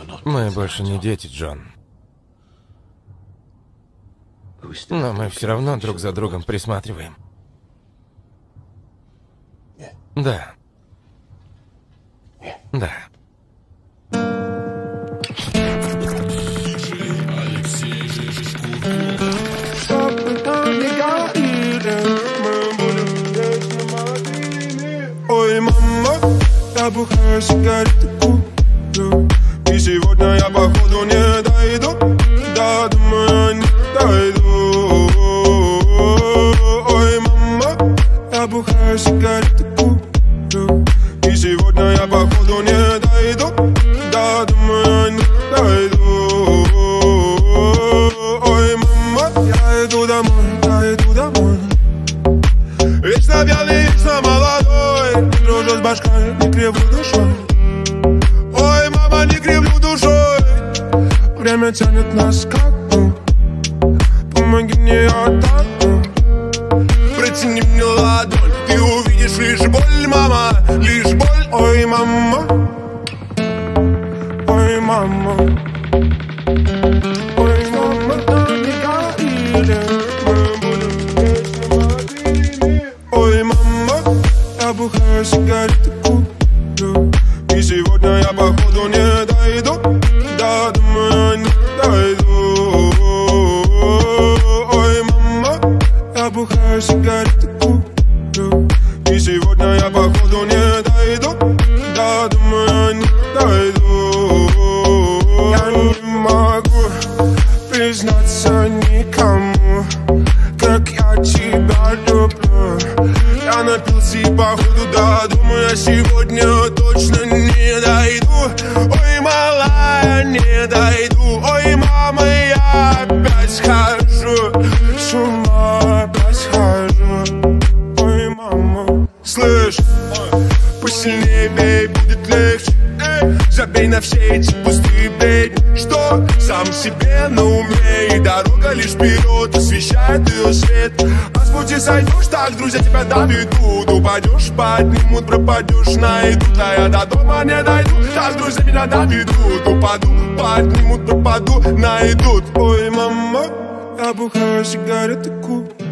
Мы больше не дети, Джон. Но мы все равно друг за другом присматриваем. Да. Да. Ой, мама, я бухаю сигареты, курю. И сегодня я, походу, не дойду. Да, думаю, не дойду. Ой, мама, я бухаю сигареты, курю. И сегодня я, походу, не дойду. Да, думаю, не дойду. Ой, мама, я иду домой. Вечно пьяный, вечно молодой. Не дружу с башкой, не кривлю душой. Ой, мама, не кривлю душой. Время тянет нас как бы. Помоги мне отдохнуть. Протяни мне ладонь. Ты увидишь лишь боль, мама, лишь боль. Ой, мама. Ой, мама. Ой, мама, не говори. Ой, мама, я бухаю сигареты, курю. И сегодня я, походу, не дойду. Да, думаю, не дойду. Ой, мама, я бухаю сигареты, курю. И сегодня я, походу, не дойду. Да, думаю, не дойду. Я не могу признаться никому, как я тебя люблю. Я напился и, походу, да, думаю, я сегодня точно не дойду. Ой, малая, не дойду. Ой, мама, я опять схожу с ума, опять схожу. Ой, мама, слышь, посильнее бей, будет легче. Забей на все эти пустые бредни. Что сам себе на уме, и дорога лишь вперед освещает ее свет. А с пути сойдешь, так друзья тебя доведут. Упадешь, поднимут, пропадешь, найдут. А я до дома не дойду, так друзья меня доведут. Упаду, поднимут, пропаду, найдут. Ой, мама, я бухаю сигареты, курю.